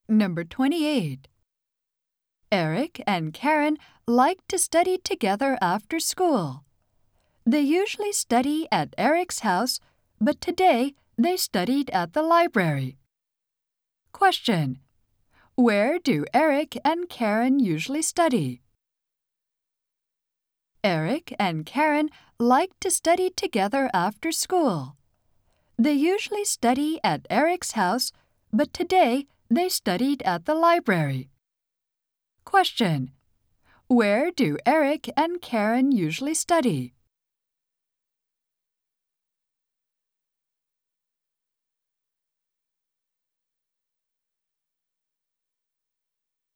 Number 28. Eric and Karen like to study together after school. They usually study at Eric's house, but today they studied at the library. Question: where do Eric and Karen usually study? Eric and Karen like to study together after school. They usually study at Eric's house, but today they studied at the library. Question: where do Eric and Karen usually study?